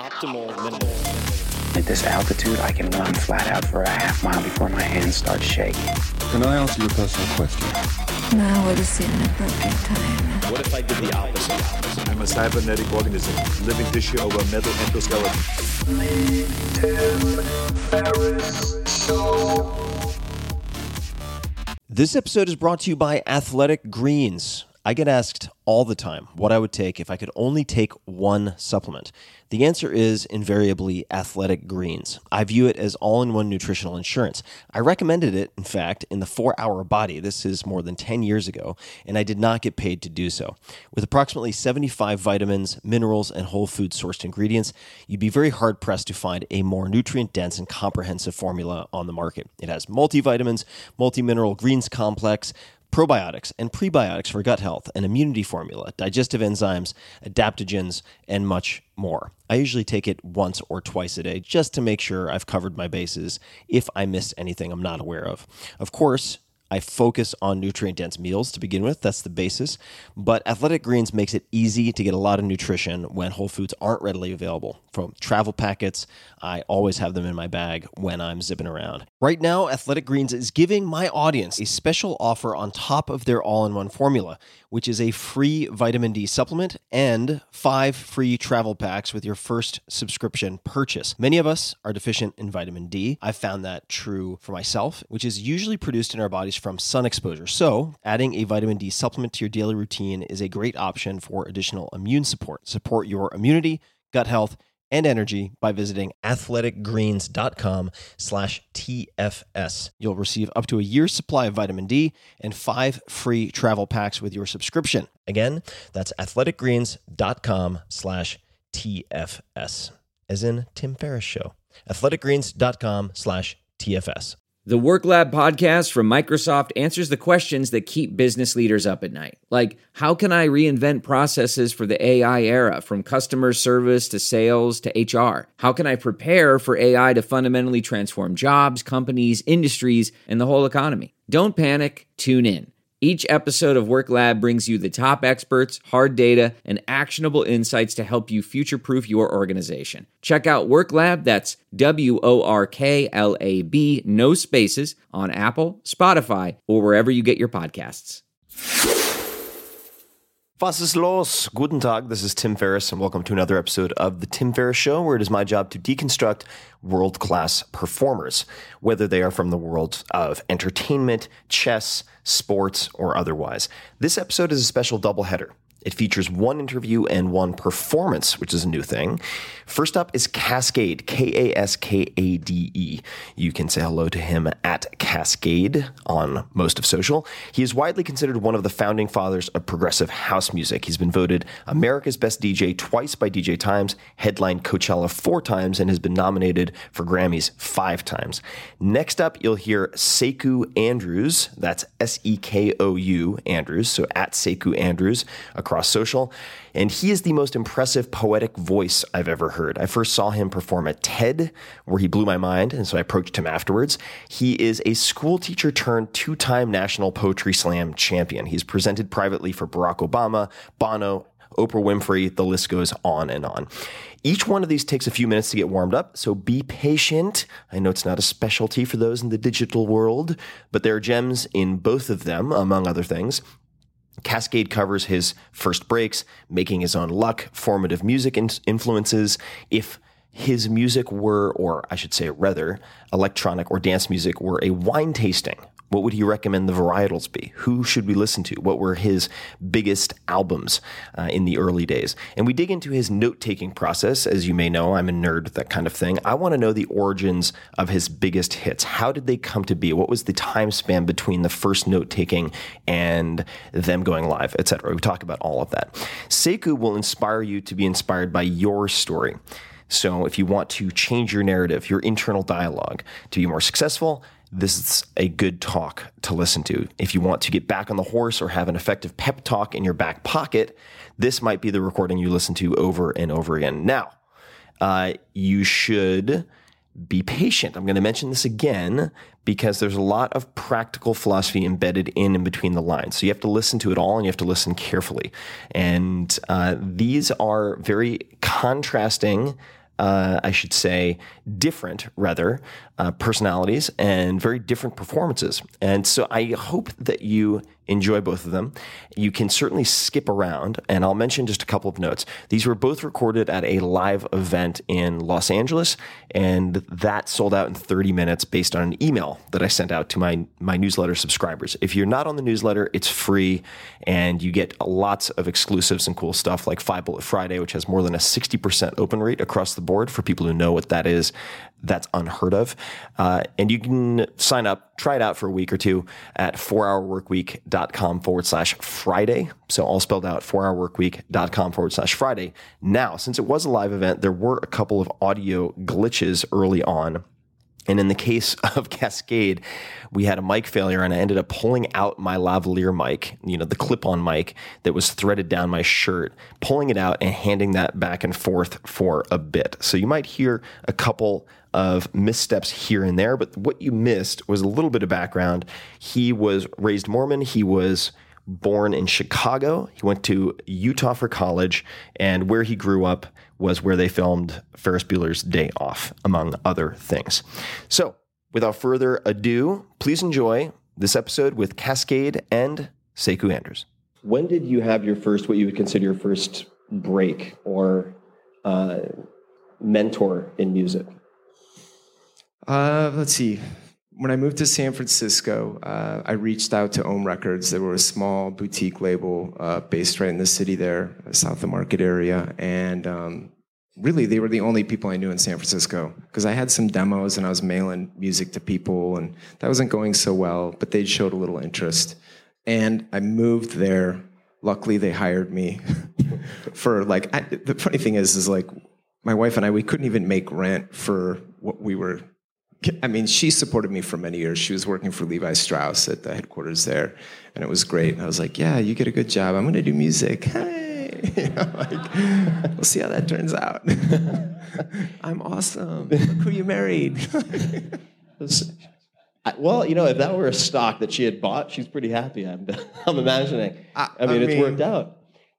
optimal minimum. At this altitude, I can run flat out for a half mile before my hands start shaking. Can I ask you a personal question? Now would seem an appropriate time. What if I did the opposite? I'm a cybernetic organism, living tissue over a metal endoskeleton. This episode is brought to you by Athletic Greens. I get asked all the time what I would take if I could only take one supplement. The answer is invariably Athletic Greens. I view it as all-in-one nutritional insurance. I recommended it, in fact, in the 4-Hour Body. This is more than 10 years ago, and I did not get paid to do so. With approximately 75 vitamins, minerals, and whole food-sourced ingredients, you'd be very hard-pressed to find a more nutrient-dense and comprehensive formula on the market. It has multivitamins, multi-mineral greens complex, probiotics and prebiotics for gut health, an immunity formula, digestive enzymes, adaptogens, and much more. I usually take it once or twice a day just to make sure I've covered my bases if I missed anything I'm not aware of. Of course, I focus on nutrient-dense meals to begin with. That's the basis. But Athletic Greens makes it easy to get a lot of nutrition when whole foods aren't readily available. From travel packets, I always have them in my bag when I'm zipping around. Right now, Athletic Greens is giving my audience a special offer on top of their all-in-one formula, which is a free vitamin D supplement and 5 free travel packs with your first subscription purchase. Many of us are deficient in vitamin D. I've found that true for myself, which is usually produced in our bodies from sun exposure. So, adding a vitamin D supplement to your daily routine is a great option for additional immune support. Support your immunity, gut health, and energy by visiting athleticgreens.com/TFS. You'll receive up to a year's supply of vitamin D and 5 free travel packs with your subscription. Again, that's athleticgreens.com/TFS, as in Tim Ferriss Show. athleticgreens.com/TFS. The Work Lab podcast from Microsoft answers the questions that keep business leaders up at night. Like, how can I reinvent processes for the AI era, from customer service to sales to HR? How can I prepare for AI to fundamentally transform jobs, companies, industries, and the whole economy? Don't panic, tune in. Each episode of Work Lab brings you the top experts, hard data, and actionable insights to help you future-proof your organization. Check out Work Lab, that's WORKLAB, no spaces, on Apple, Spotify, or wherever you get your podcasts. Was ist los? Guten Tag, this is Tim Ferriss, and welcome to another episode of The Tim Ferriss Show, where it is my job to deconstruct world-class performers, whether they are from the world of entertainment, chess, sports, or otherwise. This episode is a special doubleheader. It features one interview and one performance, which is a new thing. First up is Kaskade, Kaskade. You can say hello to him at Kaskade on most of social. He is widely considered one of the founding fathers of progressive house music. He's been voted America's Best DJ twice by DJ Times, headlined Coachella 4 times, and has been nominated for Grammys 5 times. Next up, you'll hear Sekou Andrews. That's Sekou Andrews, so at Sekou Andrews across social, and he is the most impressive poetic voice I've ever heard. I first saw him perform at TED, where he blew my mind, and so I approached him afterwards. He is a school teacher turned 2-time National Poetry Slam champion. He's presented privately for Barack Obama, Bono, Oprah Winfrey, the list goes on and on. Each one of these takes a few minutes to get warmed up, so be patient. I know it's not a specialty for those in the digital world, but there are gems in both of them, among other things. Kaskade covers his first breaks, making his own luck, formative music influences. If his music were, or I should say rather, electronic or dance music were a wine tasting, what would he recommend the varietals be? Who should we listen to? What were his biggest albums in the early days? And we dig into his note-taking process. As you may know, I'm a nerd, that kind of thing. I want to know the origins of his biggest hits. How did they come to be? What was the time span between the first note-taking and them going live, etc.? We talk about all of that. Sekou will inspire you to be inspired by your story. So if you want to change your narrative, your internal dialogue, to be more successful, this is a good talk to listen to. If you want to get back on the horse or have an effective pep talk in your back pocket, this might be the recording you listen to over and over again. Now, you should be patient. I'm going to mention this again because there's a lot of practical philosophy embedded in between the lines. So you have to listen to it all and you have to listen carefully. And these are very contrasting I should say, different, rather, personalities and very different performances. And so I hope that you enjoy both of them. You can certainly skip around, and I'll mention just a couple of notes. These were both recorded at a live event in Los Angeles, and that sold out in 30 minutes based on an email that I sent out to my newsletter subscribers. If you're not on the newsletter, it's free, and you get lots of exclusives and cool stuff like 5 Bullet Friday, which has more than a 60% open rate across the board. For people who know what that is, that's unheard of. And you can sign up, try it out for a week or two at 4hourworkweek.com/Friday. So all spelled out, 4hourworkweek.com/Friday. Now, since it was a live event, there were a couple of audio glitches early on. And in the case of Cascade, we had a mic failure, and I ended up pulling out my lavalier mic, the clip-on mic that was threaded down my shirt, pulling it out and handing that back and forth for a bit. So you might hear a couple of missteps here and there, but what you missed was a little bit of background. He was raised Mormon. He was born in Chicago. He went to Utah for college, and where he grew up was where they filmed Ferris Bueller's Day Off, among other things. So, without further ado, please enjoy this episode with Cascade and Sekou Andrews. When did you have your first, what you would consider your first break or mentor in music? Let's see. When I moved to San Francisco, I reached out to Ohm Records. They were a small boutique label based right in the city there, South of Market area. And really, they were the only people I knew in San Francisco because I had some demos and I was mailing music to people, and that wasn't going so well, but they showed a little interest. And I moved there. Luckily, they hired me for the funny thing is my wife and I, we couldn't even make rent for what we were. I mean, she supported me for many years. She was working for Levi Strauss at the headquarters there, and it was great. And I was like, yeah, you get a good job. I'm going to do music. Hey, we'll see how that turns out. I'm awesome. Look who you married. Well, if that were a stock that she had bought, she's pretty happy. I'm imagining. I mean, it's worked out.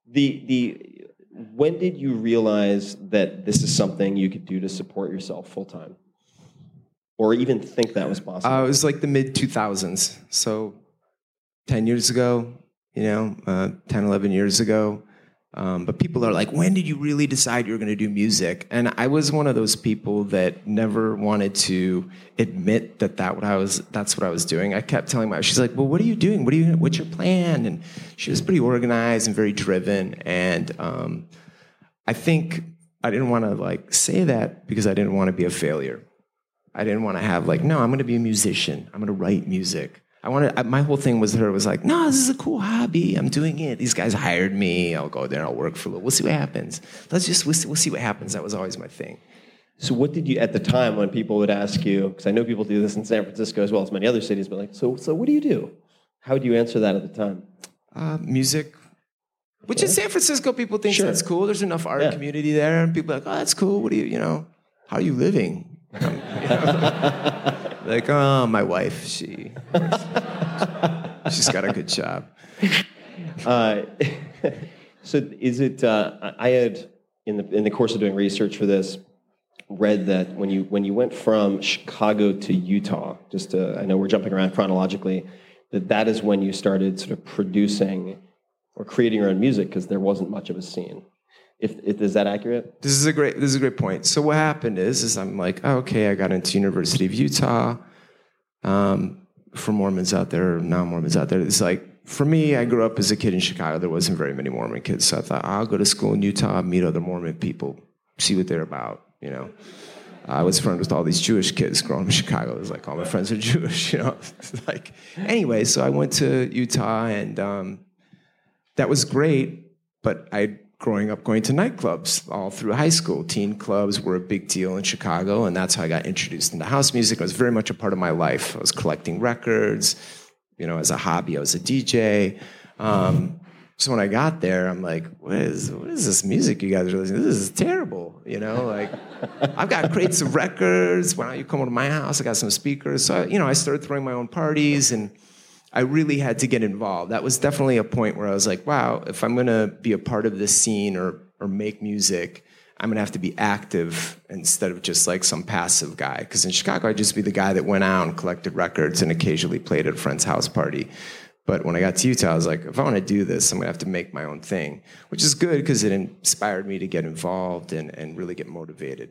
When did you realize that this is something you could do to support yourself full time? Or even think that was possible? It was like the mid-2000s. So 10 years ago, 10, 11 years ago. But people are like, when did you really decide you were going to do music? And I was one of those people that never wanted to admit that's what I was doing. I kept telling my wife, she's like, well, what are you doing? What's your plan? And she was pretty organized and very driven. And I think I didn't want to say that because I didn't want to be a failure. I didn't want to have no, I'm going to be a musician. I'm going to write music. My whole thing was no, this is a cool hobby. I'm doing it. These guys hired me. I'll go there and I'll work for a little. We'll see what happens. We'll see what happens. That was always my thing. So what did you, at the time when people would ask you, because I know people do this in San Francisco as well as many other cities, but so what do you do? How would you answer that at the time? Music. Which in San Francisco, people think that's cool. There's enough art community there. And people are like, oh, that's cool. What do you, how are you living? My wife, she's got a good job. So is it? I had in the course of doing research for this, read that when you went from Chicago to Utah, I know we're jumping around chronologically, that is when you started sort of producing or creating your own music because there wasn't much of a scene. Is that accurate? This is a great point. So what happened is I'm like, oh, okay, I got into University of Utah. For Mormons out there, non-Mormons out there, it's for me, I grew up as a kid in Chicago. There wasn't very many Mormon kids, so I thought I'll go to school in Utah, meet other Mormon people, see what they're about. I was friends with all these Jewish kids growing up in Chicago. It was all my friends are Jewish. Anyway, so I went to Utah, and that was great. But growing up going to nightclubs all through high school. Teen clubs were a big deal in Chicago, and that's how I got introduced into house music. It was very much a part of my life. I was collecting records, as a hobby. I was a DJ. So when I got there, I'm like, what is this music you guys are listening to? This is terrible, I've got crates of records. Why don't you come over to my house? I got some speakers. So, I started throwing my own parties, and I really had to get involved. That was definitely a point where I was like, wow, if I'm going to be a part of this scene or make music, I'm going to have to be active instead of just like some passive guy. Because in Chicago, I'd just be the guy that went out and collected records and occasionally played at a friend's house party. But when I got to Utah, I was like, if I want to do this, I'm going to have to make my own thing, which is good because it inspired me to get involved and really get motivated.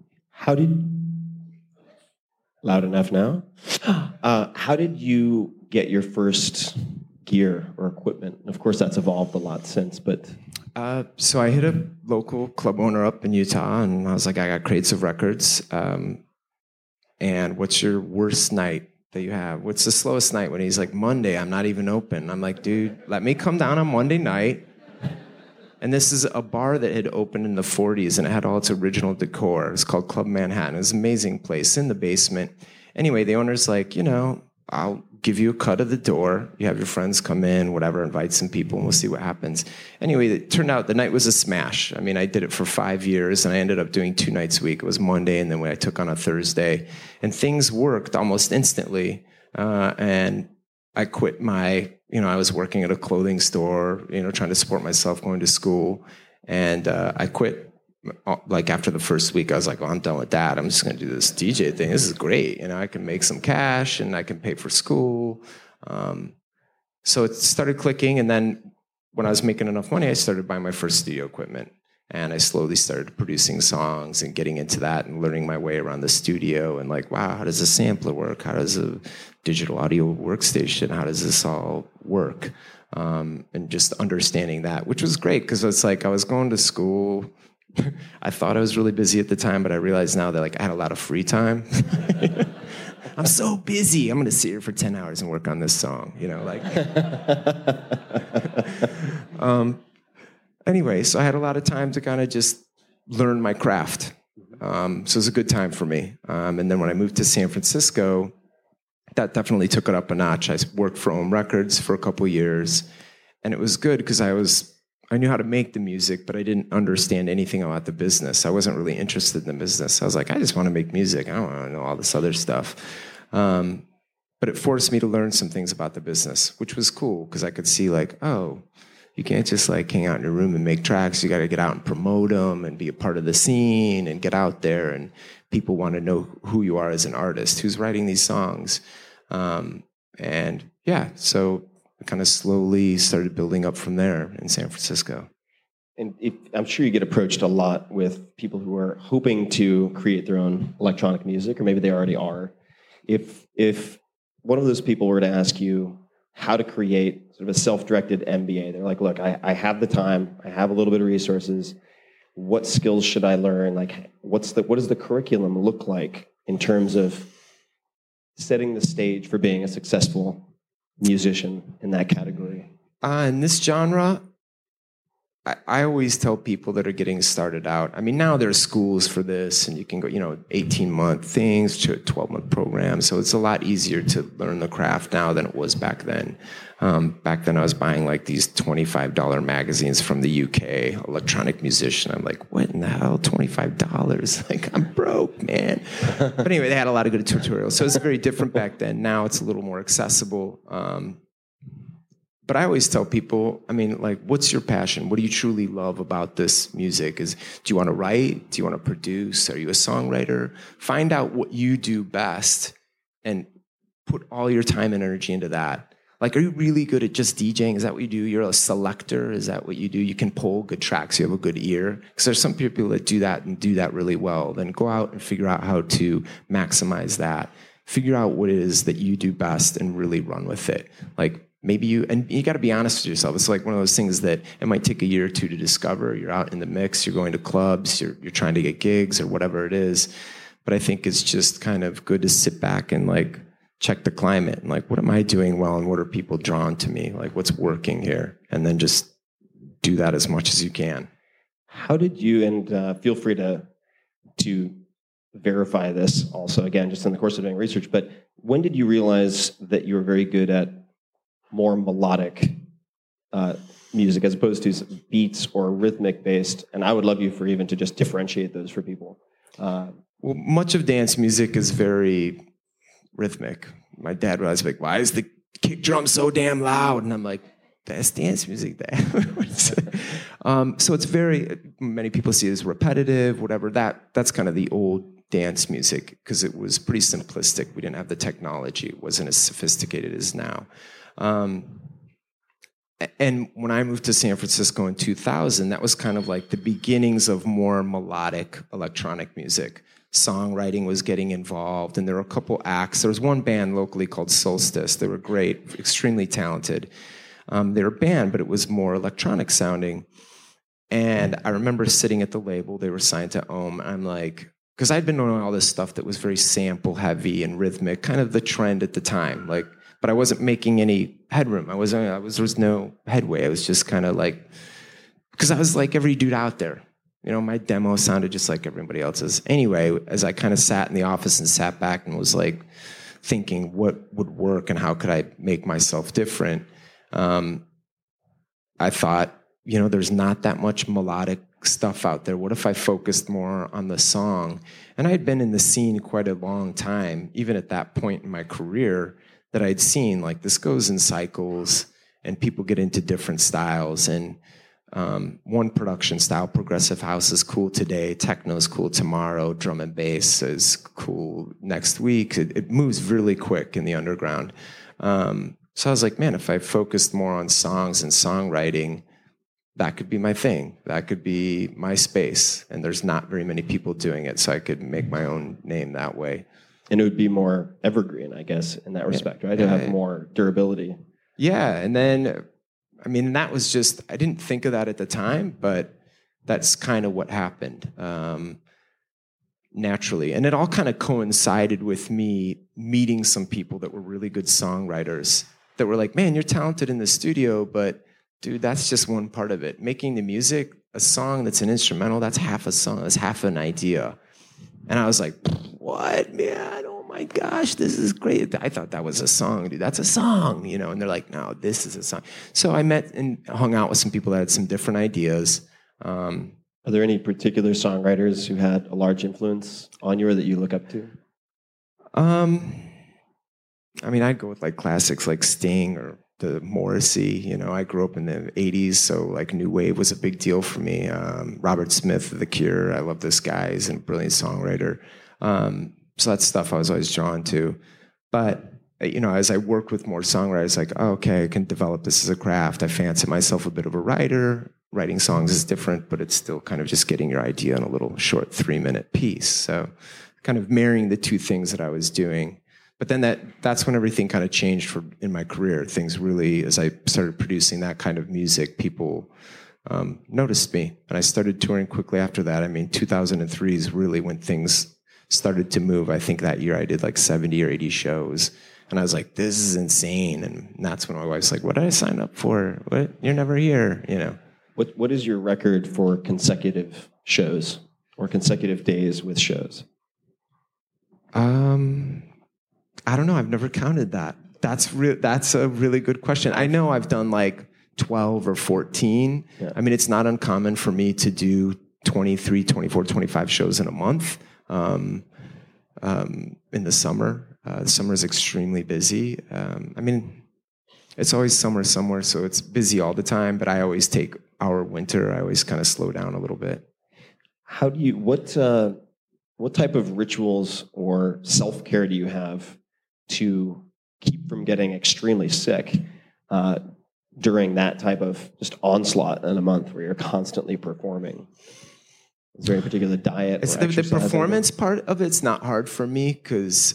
Loud enough now? How did you get your first gear or equipment? And of course, that's evolved a lot since, but... So I hit a local club owner up in Utah, and I was like, I got crates of records. And what's your worst night that you have? What's the slowest night? When he's like, Monday, I'm not even open. I'm like, dude, let me come down on Monday night. And this is a bar that had opened in the 40s, and it had all its original decor. It's called Club Manhattan. It was an amazing place in the basement. Anyway, the owner's like, I'll give you a cut of the door. You have your friends come in, whatever, invite some people, and we'll see what happens. Anyway, it turned out the night was a smash. I mean, I did it for 5 years, and I ended up doing 2 nights a week. It was Monday, and then when I took on a Thursday. And things worked almost instantly. And I quit I was working at a clothing store, trying to support myself, going to school. And I quit. Like after the first week, I was like, I'm done with that. I'm just going to do this DJ thing. This is great. I can make some cash and I can pay for school. So it started clicking. And then when I was making enough money, I started buying my first studio equipment. And I slowly started producing songs and getting into that and learning my way around the studio and like, wow, how does a sampler work? How does a digital audio workstation, how does this all work? And just understanding that, which was great because it's like I was going to school. I thought I was really busy at the time, but I realized now that like I had a lot of free time. I'm so busy. I'm going to sit here for 10 hours and work on this song, Anyway, so I had a lot of time to kind of just learn my craft. So it was a good time for me. And then when I moved to San Francisco, that definitely took it up a notch. I worked for OM Records for a couple of years, and it was good because I knew how to make the music, but I didn't understand anything about the business. I wasn't really interested in the business. I was like, I just want to make music. I don't want to know all this other stuff. But it forced me to learn some things about the business, which was cool because I could see like, oh, you can't just like hang out in your room and make tracks. You got to get out and promote them and be a part of the scene and get out there. And people want to know who you are as an artist, who's writing these songs. And yeah, so I kind of slowly started building up from there in San Francisco. And I'm sure you get approached a lot with people who are hoping to create their own electronic music, or maybe they already are. If one of those people were to ask you how to create sort of a self-directed MBA, they're like, look, I have the time, I have a little bit of resources. What skills should I learn? Like, what does the curriculum look like in terms of setting the stage for being a successful musician in that category? In this genre, I always tell people that are getting started out, I mean, now there are schools for this, and you can go, 18-month things to a 12-month program, so it's a lot easier to learn the craft now than it was back then. Back then, I was buying like these $25 magazines from the UK, Electronic Musician. I'm like, what in the hell, $25? Like, I'm broke, man. But anyway, they had a lot of good tutorials, so it's very different back then. Now it's a little more accessible. But I always tell people, I mean, like, what's your passion? What do you truly love about this music? Do you want to write? Do you want to produce? Are you a songwriter? Find out what you do best and put all your time and energy into that. Like, are you really good at just DJing? Is that what you do? You're a selector? Is that what you do? You can pull good tracks. You have a good ear? Because there's some people that do that and do that really well. Then go out and figure out how to maximize that. Figure out what it is that you do best and really run with it. Like, maybe you got to be honest with yourself. It's like one of those things that it might take a year or two to discover. You're out in the mix, you're going to clubs, you're trying to get gigs or whatever it is. But I think it's just kind of good to sit back and like check the climate and like, what am I doing well and what are people drawn to me? Like, what's working here? And then just do that as much as you can. How did you, and feel free to verify this also, again, just in the course of doing research, but when did you realize that you were very good at more melodic music as opposed to beats or rhythmic based? And I would love you for even to just differentiate those for people. Well, much of dance music is very rhythmic. My dad was like, why is the kick drum so damn loud? And I'm like, that's dance music, Dad. So it's many people see it as repetitive, whatever. That's kind of the old dance music because it was pretty simplistic. We didn't have the technology. It wasn't as sophisticated as now. And when I moved to San Francisco in 2000, that was kind of like the beginnings of more melodic electronic music. Songwriting was getting involved, and there were a couple acts. There was one band locally called Solstice. They were great, extremely talented. They were a band, but it was more electronic sounding. And I remember sitting at the label. They were signed to Ohm. I'm like, because I'd been knowing all this stuff that was very sample heavy and rhythmic, kind of the trend at the time. Like, but I wasn't making there was no headway. I was just kind of like, because I was like every dude out there. You know, my demo sounded just like everybody else's. Anyway, as I kind of sat in the office and sat back and was like thinking what would work and how could I make myself different, I thought, you know, there's not that much melodic stuff out there. What if I focused more on the song? And I had been in the scene quite a long time, even at that point in my career, that I'd seen like this goes in cycles and people get into different styles. And one production style, progressive house, is cool today, techno is cool tomorrow, drum and bass is cool next week. It moves really quick in the underground. So I was like, man, if I focused more on songs and songwriting, that could be my thing. That could be my space. And there's not very many people doing it, so I could make my own name that way. And it would be more evergreen, I guess, in that respect, right? It would have more durability. Yeah, and then, I mean, that was just, I didn't think of that at the time, but that's kind of what happened naturally. And it all kind of coincided with me meeting some people that were really good songwriters that were like, man, you're talented in the studio, but dude, that's just one part of it. Making the music, a song that's an instrumental, that's half a song, that's half an idea. And I was like, what, man? Oh my gosh, this is great. I thought that was a song, dude. That's a song, you know? And they're like, no, this is a song. So I met and hung out with some people that had some different ideas. Are there any particular songwriters who had a large influence on you or that you look up to? I mean, I'd go with like classics like Sting or the Morrissey. You know, I grew up in the 80s, so like new wave was a big deal for me. Robert Smith of The Cure, I love this guy. He's a brilliant songwriter. So that's stuff I was always drawn to. But, you know, as I worked with more songwriters, like, oh, okay, I can develop this as a craft. I fancy myself a bit of a writer. Writing songs is different, but it's still kind of just getting your idea in a little short 3-minute piece. So kind of marrying the two things that I was doing. But then that's when everything kind of changed in my career. Things really, as I started producing that kind of music, people noticed me. And I started touring quickly after that. I mean, 2003 is really when things started to move. I think that year I did like 70 or 80 shows. And I was like, this is insane. And that's when my wife's like, what did I sign up for? What? You're never here, you know. What is your record for consecutive shows or consecutive days with shows? I don't know. I've never counted that. That's a really good question. I know I've done like 12 or 14. Yeah. I mean, it's not uncommon for me to do 23, 24, 25 shows in a month in the summer. The summer is extremely busy. I mean, it's always summer somewhere, so it's busy all the time, but I always take our winter. I always kind of slow down a little bit. How do you, what type of rituals or self-care do you have to keep from getting extremely sick during that type of just onslaught in a month where you're constantly performing? Is there any particular diet? It's the performance part of it's not hard for me because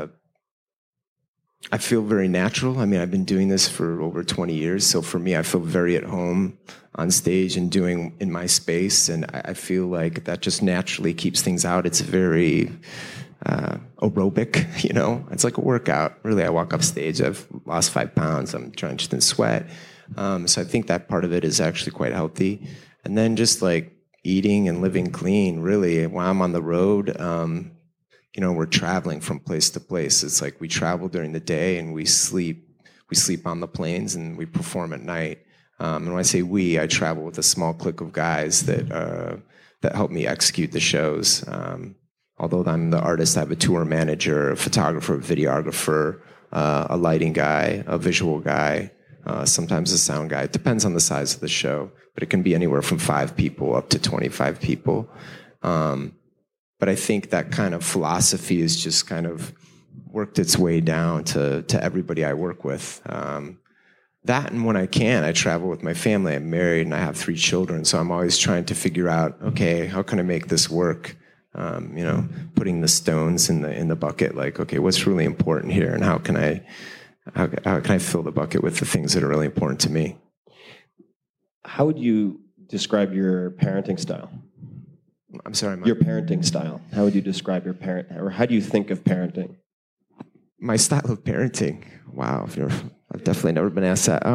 I feel very natural. I mean, I've been doing this for over 20 years, so for me, I feel very at home on stage and doing in my space, and I feel like that just naturally keeps things out. It's very aerobic, you know? It's like a workout. Really, I walk off stage, I've lost 5 pounds, I'm drenched in sweat. So I think that part of it is actually quite healthy. And then just like eating and living clean, really. While I'm on the road, you know, we're traveling from place to place. It's like we travel during the day and we sleep on the planes and we perform at night. And when I say we, I travel with a small clique of guys that help me execute the shows. Although I'm the artist, I have a tour manager, a photographer, a videographer, a lighting guy, a visual guy, sometimes a sound guy. It depends on the size of the show, but it can be anywhere from 5 people up to 25 people. But I think that kind of philosophy has just kind of worked its way down to everybody I work with. That, and when I can, I travel with my family. I'm married and I have 3 children, so I'm always trying to figure out, okay, how can I make this work? Putting the stones in the bucket, like, okay, what's really important here, and how can I fill the bucket with the things that are really important to me? How would you describe your parenting style? I'm sorry, your parenting style. How would you describe your parent, or how do you think of parenting? My style of parenting. Wow, I've definitely never been asked that.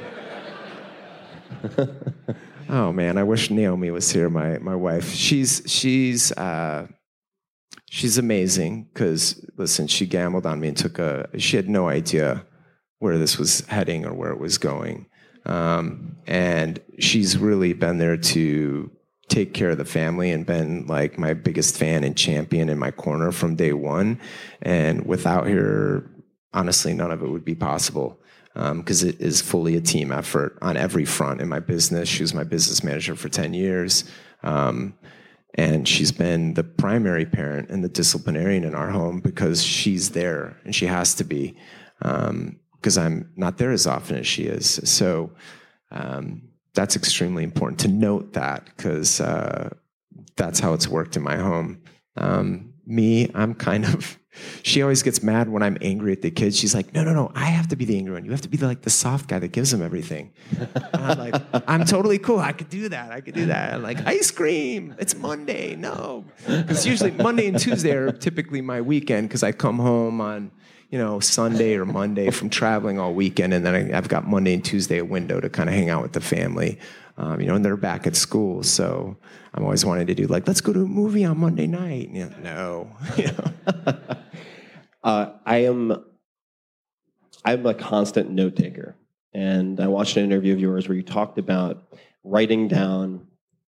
Oh man, I wish Naomi was here. My wife. She's amazing because listen, she gambled on me and she had no idea where this was heading or where it was going, and she's really been there to take care of the family and been like my biggest fan and champion in my corner from day one. And without her, honestly, none of it would be possible. Because it is fully a team effort on every front in my business. She was my business manager for 10 years. And she's been the primary parent and the disciplinarian in our home because she's there and she has to be, because I'm not there as often as she is. So that's extremely important to note that, because that's how it's worked in my home. Me, I'm kind of... She always gets mad when I'm angry at the kids. She's like, no, I have to be the angry one. You have to be like the soft guy that gives them everything. And I'm like, I'm totally cool. I could do that. I'm like, ice cream. It's Monday. No. Because usually Monday and Tuesday are typically my weekend because I come home on, Sunday or Monday from traveling all weekend. And then I've got Monday and Tuesday a window to kind of hang out with the family. And they're back at school. So I'm always wanting to do let's go to a movie on Monday night. No. I'm a constant note taker, and I watched an interview of yours where you talked about writing down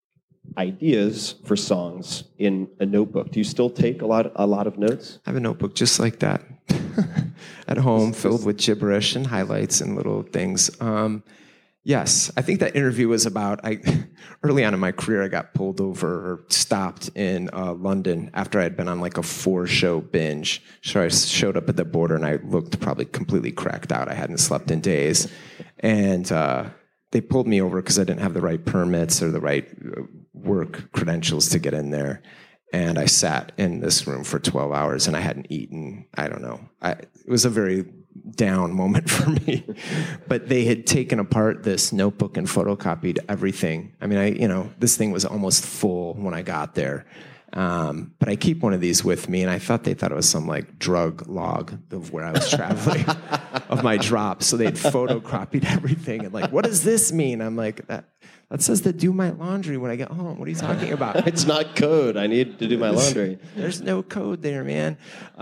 ideas for songs in a notebook. Do you still take a lot of notes? I have a notebook just like that at home, filled with gibberish and highlights and little things. Yes, I think that interview was about, early on in my career, I got pulled over or stopped in London after I had been on a 4-show binge. So I showed up at the border and I looked probably completely cracked out. I hadn't slept in days. And they pulled me over because I didn't have the right permits or the right work credentials to get in there. And I sat in this room for 12 hours and I hadn't eaten. I don't know. It was a very down moment for me. But they had taken apart this notebook and photocopied everything. I mean, this thing was almost full when I got there. But I keep one of these with me, and I thought they thought it was some drug log of where I was traveling, of my drops. So they'd photocopied everything and what does this mean? I'm like, that says to do my laundry when I get home. What are you talking about? It's not code. I need to do my laundry. There's no code there, man.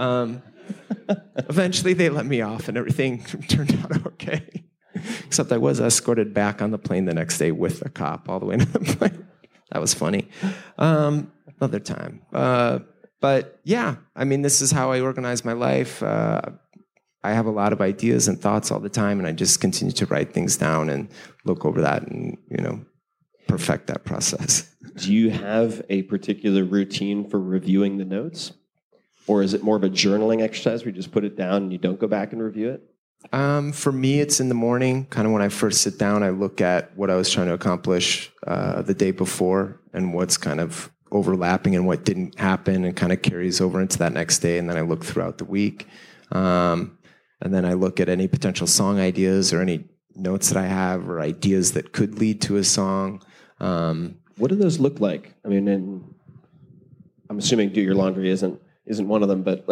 Eventually they let me off and everything turned out okay. Except I was escorted back on the plane the next day with a cop all the way to the plane. That was funny. Another time. But yeah, this is how I organize my life. I have a lot of ideas and thoughts all the time, and I just continue to write things down and look over that and, perfect that process. Do you have a particular routine for reviewing the notes? Or is it more of a journaling exercise where you just put it down and you don't go back and review it? For me, it's in the morning. Kind of when I first sit down, I look at what I was trying to accomplish the day before and what's kind of overlapping and what didn't happen and kind of carries over into that next day. And then I look throughout the week. And then I look at any potential song ideas or any notes that I have or ideas that could lead to a song. What do those look like? I'm assuming Do Your Laundry isn't one of them, but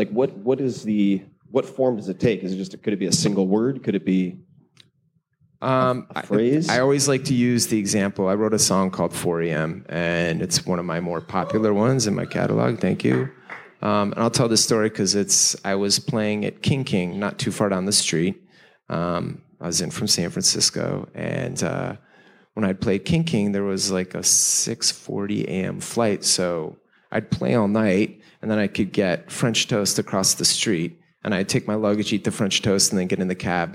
what form does it take? Could it be a single word? Could it be a phrase? I always like to use the example. I wrote a song called 4 a.m. and it's one of my more popular ones in my catalog. Thank you. And I'll tell this story because I was playing at King, not too far down the street. I was in from San Francisco, and when I'd played King, there was a 6:40 a.m. flight, so I'd play all night, and then I could get French toast across the street, and I'd take my luggage, eat the French toast, and then get in the cab and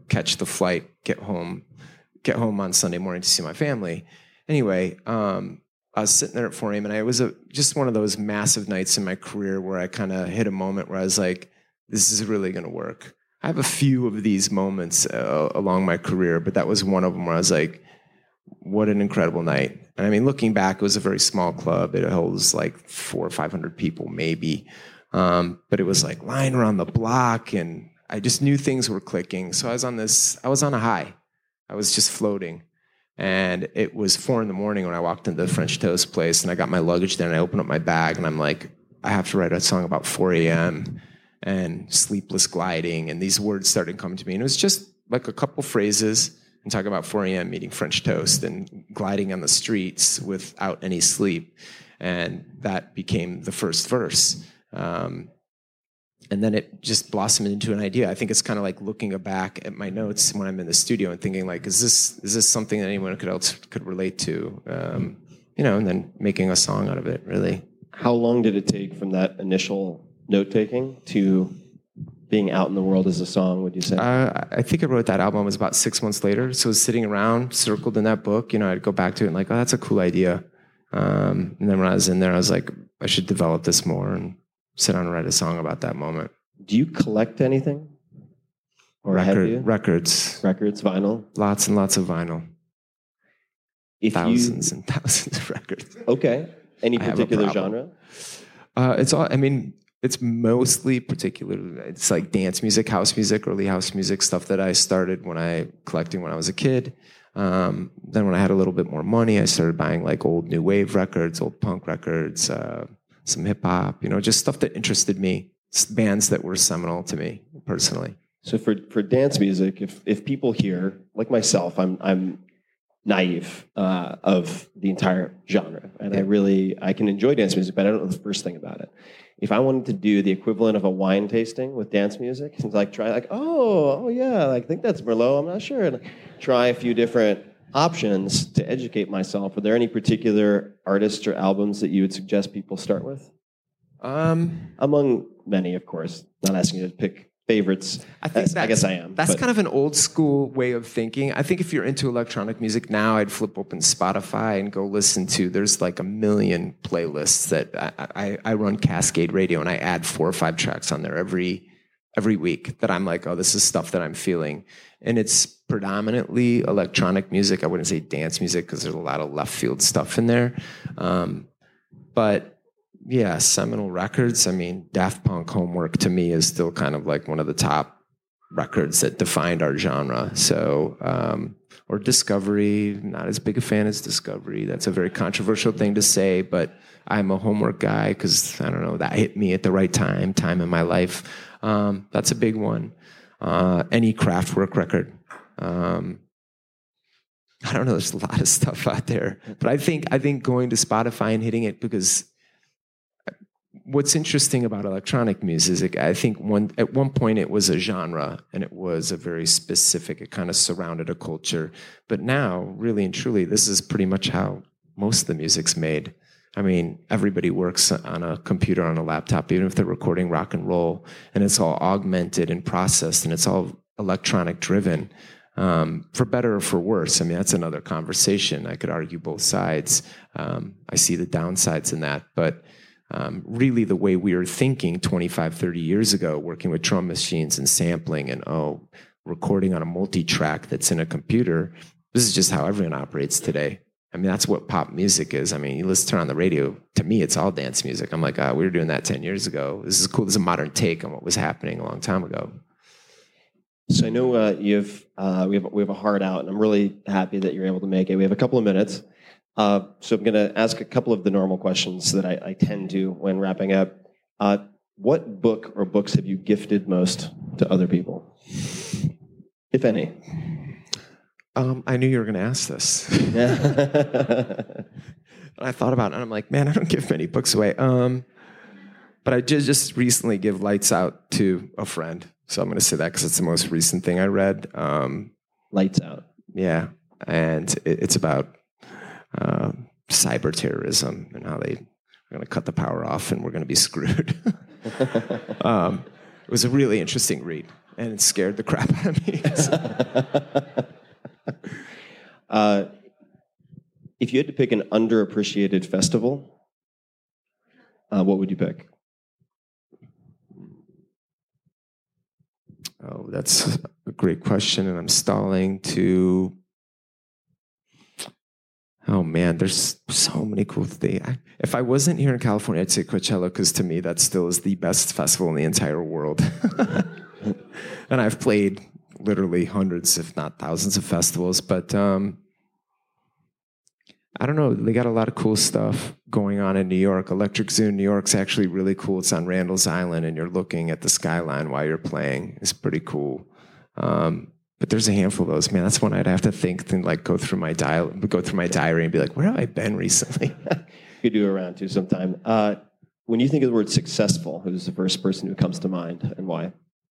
catch the flight, get home on Sunday morning to see my family. Anyway, I was sitting there at 4 a.m. and it was just one of those massive nights in my career where I kind of hit a moment where I was like, this is really going to work. I have a few of these moments along my career, but that was one of them where I was like, what an incredible night. And I mean, looking back, it was a very small club. It holds like 400 or 500 people maybe. But it was like lying around the block, and I just knew things were clicking. So I was on a high. I was just floating. And it was 4 a.m. when I walked into the French Toast place, and I got my luggage there, and I opened up my bag, and I'm like, I have to write a song about 4 a.m. and sleepless gliding, and these words started coming to me. And it was just like a couple phrases and talk about 4 a.m. eating French toast and gliding on the streets without any sleep. And that became the first verse. And then it just blossomed into an idea. I think it's kind of like looking back at my notes when I'm in the studio and thinking like, is this something that anyone else could relate to? And then making a song out of it, really. How long did it take from that initial note-taking to being out in the world as a song, would you say? I think I wrote that album was about 6 months later. So it was sitting around, circled in that book. I'd go back to it and like, oh, that's a cool idea. And then when I was in there, I was like, I should develop this more and sit down and write a song about that moment. Do you collect anything? Or have you? Records, vinyl? Lots and lots of vinyl. Thousands and thousands of records. Okay. Any particular genre? It's mostly particular. It's like dance music, house music, early house music, stuff that I started collecting when I was a kid. Then when I had a little bit more money, I started buying like old new wave records, old punk records, some hip hop, just stuff that interested me, bands that were seminal to me personally. So for dance music, if people hear, like myself, I'm naive of the entire genre, and I can enjoy dance music, but I don't know the first thing about it. If I wanted to do the equivalent of a wine tasting with dance music, and like try like, oh yeah, like, I think that's Merlot, I'm not sure, and try a few different options to educate myself. Are there any particular artists or albums that you would suggest people start with? Among many, of course. Not asking you to pick favorites. I guess I am. That's kind of an old school way of thinking. I think if you're into electronic music now, I'd flip open Spotify and go listen to, there's like a million playlists that I run Cascade Radio, and I add 4 or 5 tracks on there every week that I'm like, oh, this is stuff that I'm feeling. And it's predominantly electronic music. I wouldn't say dance music because there's a lot of left field stuff in there. But yeah, seminal records. I mean, Daft Punk Homework to me is still kind of like one of the top records that defined our genre. So, or Discovery, not as big a fan as Discovery. That's a very controversial thing to say, but I'm a Homework guy because, I don't know, that hit me at the right time in my life. That's a big one. Any Kraftwerk record. I don't know, there's a lot of stuff out there. But I think going to Spotify and hitting it, because what's interesting about electronic music, I think at one point it was a genre, and it was a very specific, it kind of surrounded a culture. But now, really and truly, this is pretty much how most of the music's made. I mean, everybody works on a computer, on a laptop, even if they're recording rock and roll, and it's all augmented and processed, and it's all electronic driven, for better or for worse. I mean, that's another conversation. I could argue both sides. I see the downsides in that, but really the way we were thinking 25, 30 years ago, working with drum machines and sampling and, recording on a multi-track that's in a computer, this is just how everyone operates today. I mean, that's what pop music is. I mean, you turn on the radio, to me, it's all dance music. I'm like, we were doing that 10 years ago. This is cool. This is a modern take on what was happening a long time ago. So I know we have a hard out, and I'm really happy that you're able to make it. We have a couple of minutes. So I'm going to ask a couple of the normal questions that I tend to when wrapping up. What book or books have you gifted most to other people, if any? I knew you were going to ask this. And I thought about it, and I'm like, man, I don't give many books away. But I just recently give Lights Out to a friend. So I'm going to say that because it's the most recent thing I read. Lights Out. Yeah. And it's about cyber terrorism and how they're going to cut the power off and we're going to be screwed. It was a really interesting read. and it scared the crap out of me. If you had to pick an underappreciated festival, what would you pick? Oh, that's a great question, and I'm stalling to... Oh, man, there's so many cool things. If I wasn't here in California, I'd say Coachella, because to me, that still is the best festival in the entire world. And I've played literally hundreds, if not thousands of festivals, but I don't know. They got a lot of cool stuff going on in New York. Electric Zoo in New York's actually really cool. It's on Randall's Island, and you're looking at the skyline while you're playing. It's pretty cool. But there's a handful of those, man. That's one I'd have to think and like go through my diary and be like, where have I been recently? You could do a round two sometime. When you think of the word successful, who's the first person who comes to mind and why?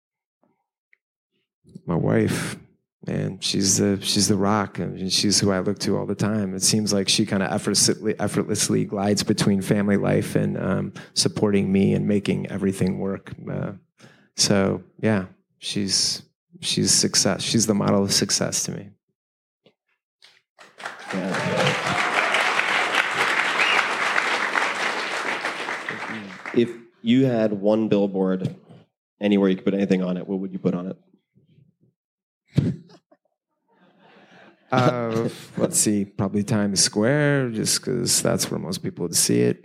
My wife, man. She's the rock. I mean, she's who I look to all the time. It seems like she kind of effortlessly glides between family life and supporting me and making everything work. So yeah, she's success. She's the model of success to me. Yeah. If you had one billboard anywhere you could put anything on it, what would you put on it? Let's see, probably Times Square, just because that's where most people would see it.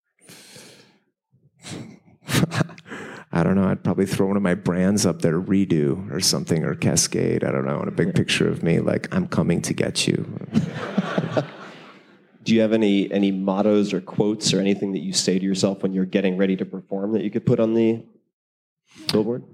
I don't know. I'd probably throw one of my brands up there, Redo or something, or Cascade. I don't know. And a big picture of me, like, I'm coming to get you. Do you have any mottos or quotes or anything that you say to yourself when you're getting ready to perform that you could put on the billboard?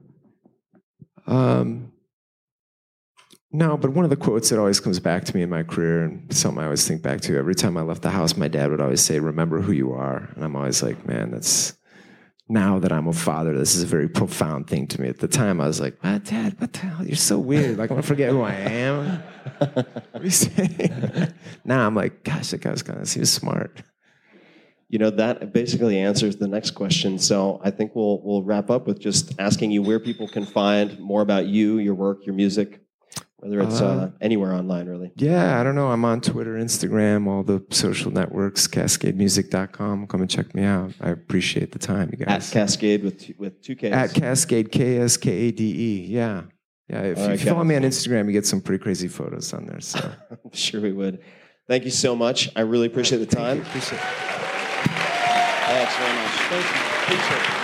No, but one of the quotes that always comes back to me in my career, and something I always think back to, every time I left the house, my dad would always say, remember who you are. And I'm always like, man, now that I'm a father, this is a very profound thing to me. At the time, I was like, Dad, what the hell? You're so weird. Like, I'm going to forget who I am. What are you saying? Now I'm like, gosh, that guy he was smart. You know, that basically answers the next question. So I think we'll wrap up with just asking you where people can find more about you, your work, your music, whether it's anywhere online, really. Yeah, I don't know. I'm on Twitter, Instagram, all the social networks, CascadeMusic.com. Come and check me out. I appreciate the time, you guys. At Cascade with two Ks. At Cascade, K-S-K-A-D-E, yeah. Yeah, if you follow me on Instagram, you get some pretty crazy photos on there. So I'm sure we would. Thank you so much. I really appreciate the time. Appreciate it. Thanks very much. Thank you. Appreciate it.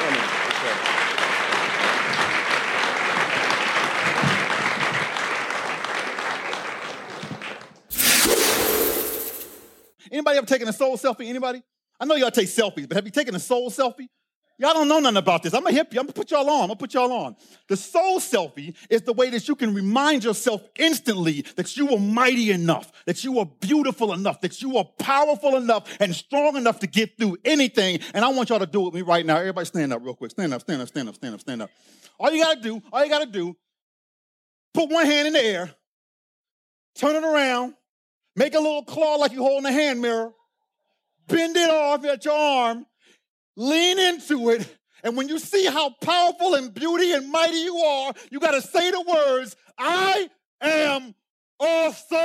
Anybody ever taken a soul selfie? Anybody? I know y'all take selfies, but have you taken a soul selfie? Y'all don't know nothing about this. I'm going to hip you. I'm going to put y'all on. The soul selfie is the way that you can remind yourself instantly that you were mighty enough, that you were beautiful enough, that you were powerful enough and strong enough to get through anything. And I want y'all to do it with me right now. Everybody stand up real quick. Stand up, stand up, stand up, stand up, stand up. All you got to do, put one hand in the air, turn it around, make a little claw like you're holding a hand mirror, bend it off at your arm, lean into it, and when you see how powerful and beauty and mighty you are, you got to say the words, I am awesome.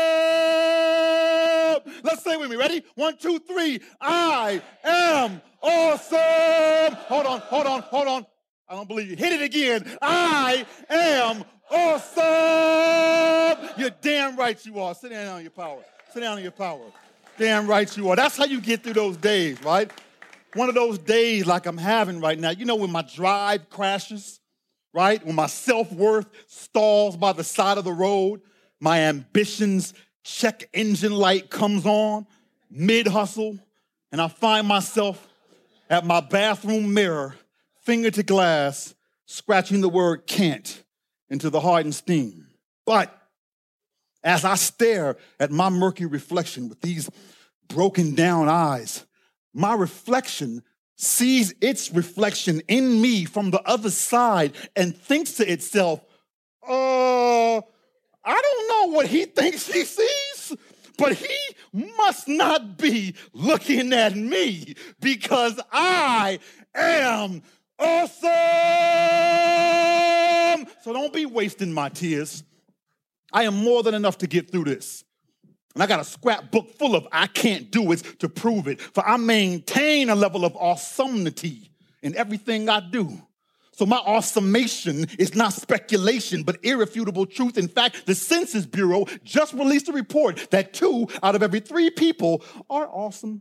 Let's say it with me. Ready? 1, 2, 3. I am awesome. Hold on. I don't believe you. Hit it again. I am awesome. You're damn right you are. Sit down on your power. Sit down on your power. Damn right you are. That's how you get through those days, right? One of those days like I'm having right now. You know when my drive crashes, right? When my self-worth stalls by the side of the road, my ambitions check engine light comes on, mid-hustle, and I find myself at my bathroom mirror, finger to glass, scratching the word can't into the hardened steam. But as I stare at my murky reflection with these broken down eyes, my reflection sees its reflection in me from the other side and thinks to itself, I don't know what he thinks he sees, but he must not be looking at me because I am awesome. So don't be wasting my tears. I am more than enough to get through this. And I got a scrapbook full of I can't do it to prove it. For I maintain a level of awesomeness in everything I do. So my awesomation is not speculation, but irrefutable truth. In fact, the Census Bureau just released a report that 2 out of every 3 people are awesome.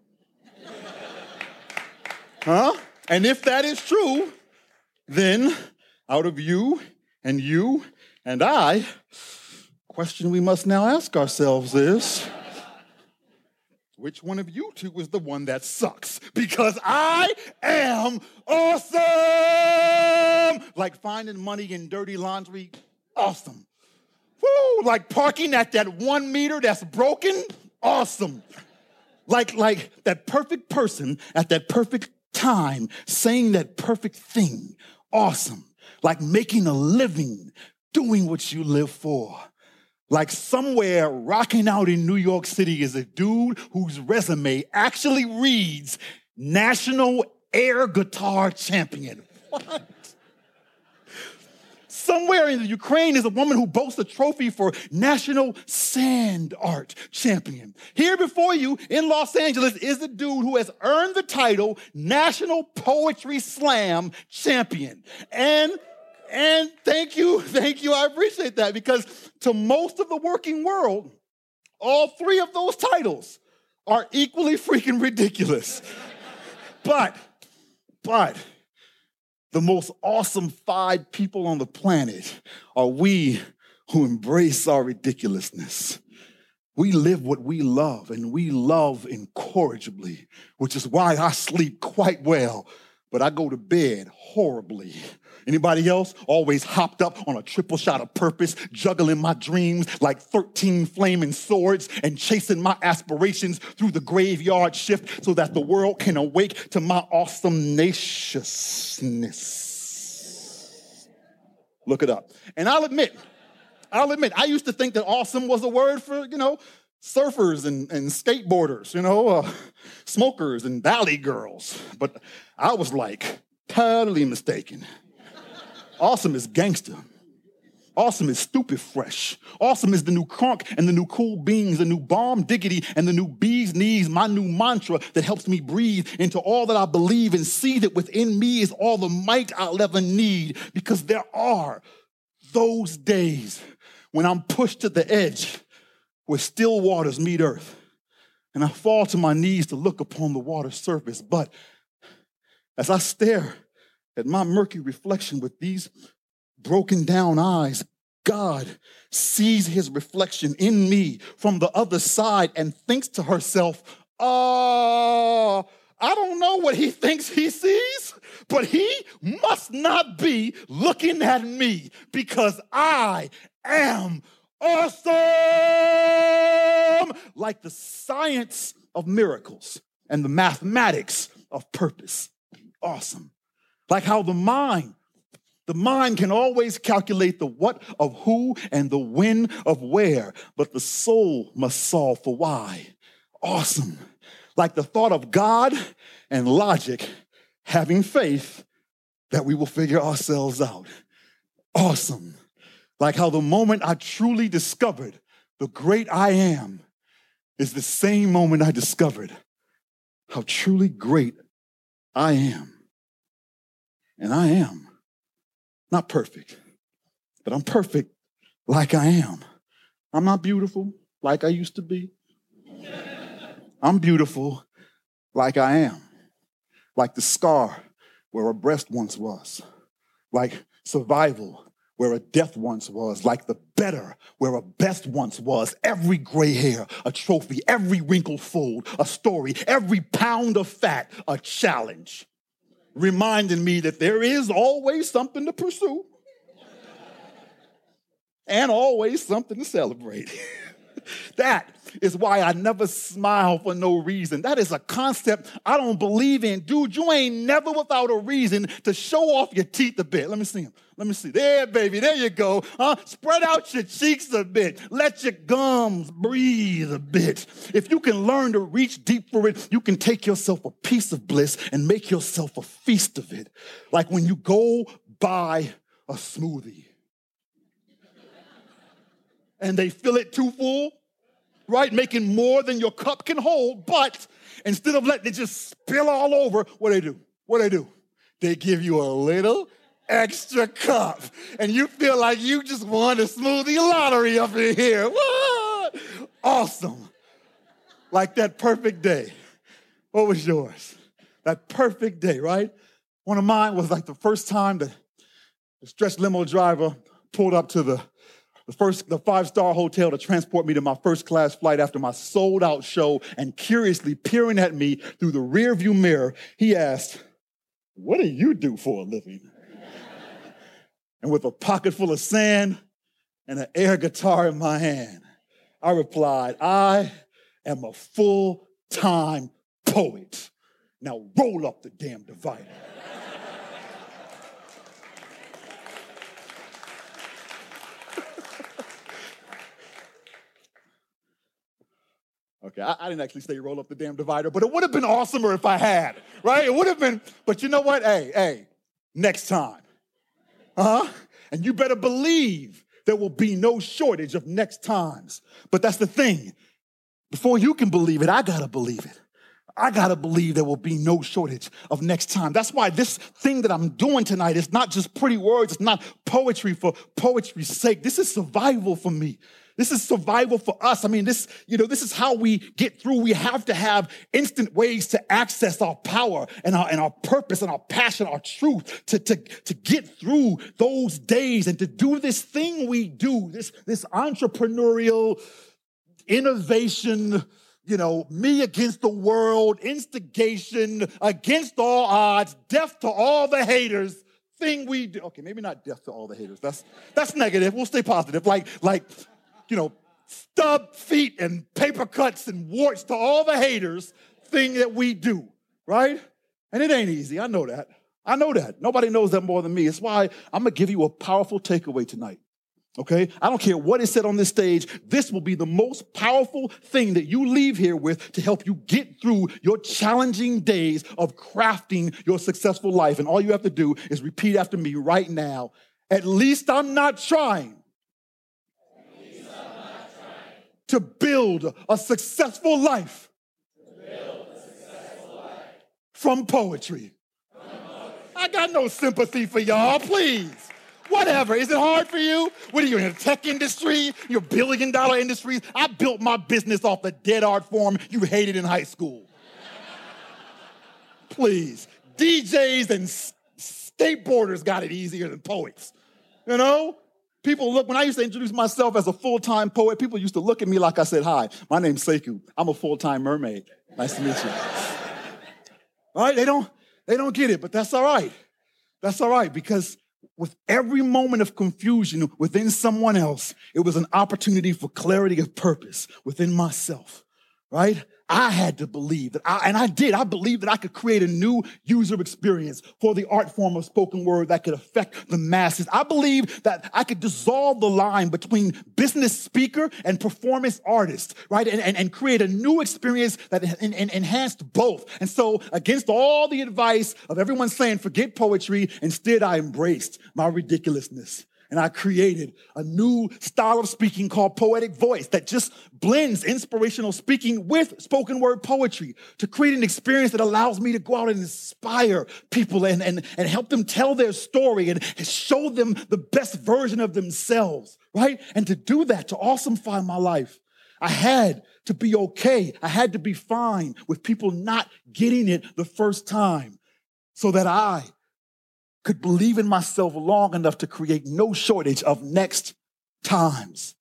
Huh? And if that is true, then out of you and I, question we must now ask ourselves is, which one of you 2 is the one that sucks? Because I am awesome! Like finding money in dirty laundry, awesome. Woo! Like parking at that 1 meter that's broken, awesome. Like that perfect person at that perfect time saying that perfect thing, awesome. Like making a living, doing what you live for. Like somewhere rocking out in New York City is a dude whose resume actually reads National Air Guitar Champion. What? Somewhere in the Ukraine is a woman who boasts a trophy for National Sand Art Champion. Here before you in Los Angeles is a dude who has earned the title National Poetry Slam Champion. And thank you, I appreciate that, because to most of the working world, all 3 of those titles are equally freaking ridiculous. But the most awesome 5 people on the planet are we who embrace our ridiculousness. We live what we love, and we love incorrigibly, which is why I sleep quite well, but I go to bed horribly. Anybody else? Always hopped up on a triple shot of purpose, juggling my dreams like 13 flaming swords and chasing my aspirations through the graveyard shift so that the world can awake to my awesomeness. Look it up. And I'll admit, I used to think that awesome was a word for, surfers and skateboarders, smokers and valley girls. But I was like, totally mistaken. Awesome is gangster. Awesome is stupid fresh. Awesome is the new crunk and the new cool beans, the new bomb diggity and the new bee's knees, my new mantra that helps me breathe into all that I believe and see that within me is all the might I'll ever need, because there are those days when I'm pushed to the edge where still waters meet earth and I fall to my knees to look upon the water's surface. But as I stare at my murky reflection with these broken down eyes, God sees his reflection in me from the other side and thinks to herself, I don't know what he thinks he sees, but he must not be looking at me because I am awesome. Like the science of miracles and the mathematics of purpose. Awesome. Like how the mind can always calculate the what of who and the when of where, but the soul must solve for why. Awesome. Like the thought of God and logic having faith that we will figure ourselves out. Awesome. Like how the moment I truly discovered the great I am is the same moment I discovered how truly great I am. And I am not perfect, but I'm perfect like I am. I'm not beautiful like I used to be. I'm beautiful like I am. Like the scar where a breast once was. Like survival where a death once was. Like the better where a best once was. Every gray hair, a trophy. Every wrinkled fold, a story. Every pound of fat, a challenge. Reminding me that there is always something to pursue and always something to celebrate. That is why I never smile for no reason. That is a concept I don't believe in. Dude, you ain't never without a reason to show off your teeth a bit. Let me see them. Let me see. There, baby. There you go. Spread out your cheeks a bit. Let your gums breathe a bit. If you can learn to reach deep for it, you can take yourself a piece of bliss and make yourself a feast of it. Like when you go buy a smoothie and they fill it too full, right? Making more than your cup can hold, but instead of letting it just spill all over, what do? They give you a little extra cup, and you feel like you just won a smoothie lottery up in here. What? Awesome. Like that perfect day. What was yours? That perfect day, right? One of mine was like the first time that the stretch limo driver pulled up to the 5-star hotel to transport me to my first class flight after my sold out show, and curiously peering at me through the rear view mirror, he asked, "What do you do for a living?" And with a pocket full of sand and an air guitar in my hand, I replied, "I am a full-time poet. Now roll up the damn divider." Okay, I didn't actually say roll up the damn divider, but it would have been awesomer if I had, right? It would have been, but you know what? Hey, next time. And you better believe there will be no shortage of next times. But that's the thing. Before you can believe it, I gotta believe it. I gotta believe there will be no shortage of next time. That's why this thing that I'm doing tonight is not just pretty words. It's not poetry for poetry's sake. This is survival for me. This is survival for us. I mean, this is how we get through. We have to have instant ways to access our power and our purpose and our passion, our truth, to get through those days and to do this thing we do, this entrepreneurial innovation, me against the world, instigation against all odds, death to all the haters thing we do. Okay, maybe not death to all the haters. That's negative. We'll stay positive. Like, stub feet and paper cuts and warts to all the haters thing that we do, right? And it ain't easy. I know that. Nobody knows that more than me. It's why I'm going to give you a powerful takeaway tonight, okay? I don't care what is said on this stage. This will be the most powerful thing that you leave here with to help you get through your challenging days of crafting your successful life. And all you have to do is repeat after me right now. At least I'm not trying to build a successful life from poetry. I got no sympathy for y'all, please. Whatever. Is it hard for you? What are you in the tech industry? Your billion-dollar industries? I built my business off the dead art form you hated in high school. Please. DJs and skateboarders got it easier than poets. People look, when I used to introduce myself as a full-time poet, people used to look at me like I said, "Hi, my name's Sekou. I'm a full-time mermaid. Nice to meet you." All right, they don't get it, but that's all right. That's all right, because with every moment of confusion within someone else, it was an opportunity for clarity of purpose within myself, right? I had to believe that I believed that I could create a new user experience for the art form of spoken word that could affect the masses. I believed that I could dissolve the line between business speaker and performance artist, right? And create a new experience that enhanced both. And so against all the advice of everyone saying, forget poetry, instead I embraced my ridiculousness. And I created a new style of speaking called poetic voice that just blends inspirational speaking with spoken word poetry to create an experience that allows me to go out and inspire people and help them tell their story and show them the best version of themselves, right? And to do that, to awesomefy my life, I had to be okay. I had to be fine with people not getting it the first time so that I could believe in myself long enough to create no shortage of next times.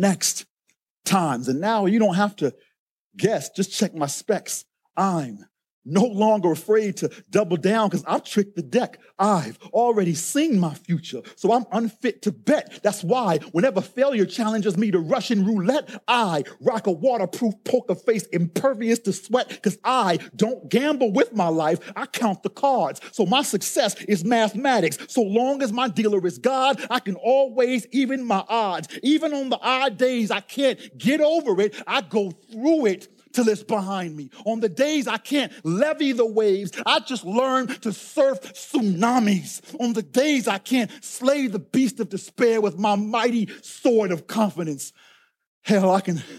And now you don't have to guess, just check my specs. I'm no longer afraid to double down because I've tricked the deck. I've already seen my future, so I'm unfit to bet. That's why whenever failure challenges me to Russian roulette, I rock a waterproof poker face impervious to sweat because I don't gamble with my life. I count the cards. So my success is mathematics. So long as my dealer is God, I can always even my odds. Even on the odd days I can't get over it, I go through it till it's behind me. On the days I can't levy the waves, I just learn to surf tsunamis. On the days I can't slay the beast of despair with my mighty sword of confidence, Hell, I can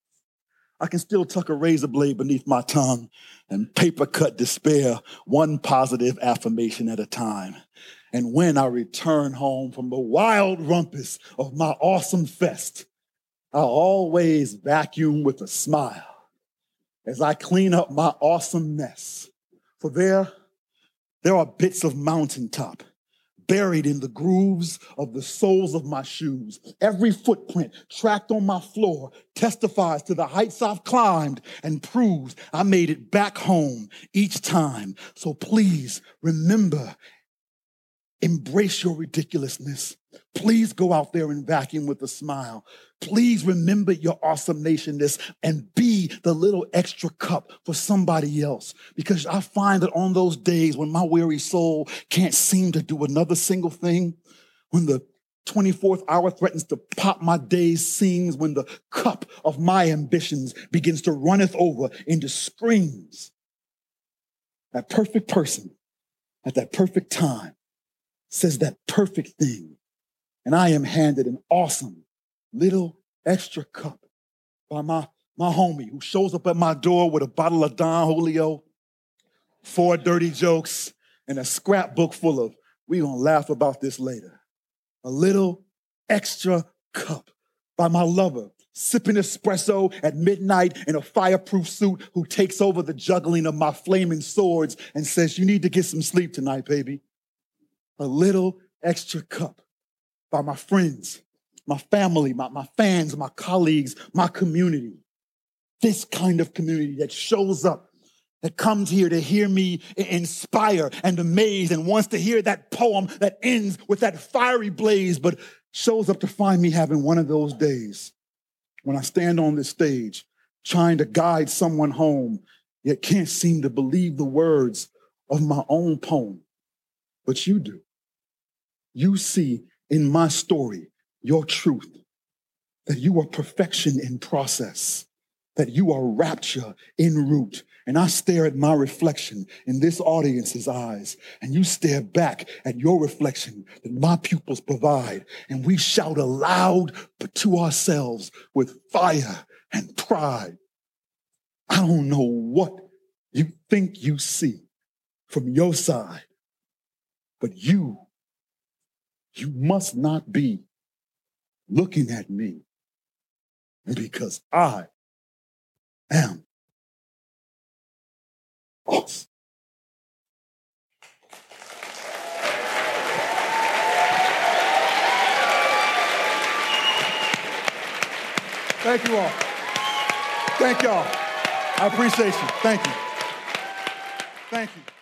still tuck a razor blade beneath my tongue and paper cut despair, one positive affirmation at a time. And when I return home from the wild rumpus of my awesome fest, I'll always vacuum with a smile as I clean up my awesome mess. For there are bits of mountaintop buried in the grooves of the soles of my shoes. Every footprint tracked on my floor testifies to the heights I've climbed and proves I made it back home each time. So please remember, embrace your ridiculousness. Please go out there and vacuum with a smile. Please remember your awesome nationness and be the little extra cup for somebody else. Because I find that on those days when my weary soul can't seem to do another single thing, when the 24th hour threatens to pop my day's seams, when the cup of my ambitions begins to runneth over into screams, that perfect person at that perfect time says that perfect thing. And I am handed an awesome little extra cup by my homie who shows up at my door with a bottle of Don Julio, 4 dirty jokes, and a scrapbook full of, we gonna laugh about this later. A little extra cup by my lover, sipping espresso at midnight in a fireproof suit, who takes over the juggling of my flaming swords and says, you need to get some sleep tonight, baby. A little extra cup by my friends, my family, my fans, my colleagues, my community. This kind of community that shows up, that comes here to hear me inspire and amaze and wants to hear that poem that ends with that fiery blaze, but shows up to find me having one of those days when I stand on this stage trying to guide someone home, yet can't seem to believe the words of my own poem. But you do. You see in my story your truth, that you are perfection in process, that you are rapture en route. And I stare at my reflection in this audience's eyes, and you stare back at your reflection that my pupils provide, and we shout aloud but to ourselves with fire and pride. I don't know what you think you see from your side, but you must not be looking at me, because I am awesome. Thank you all. Thank y'all. I appreciate you. Thank you. Thank you.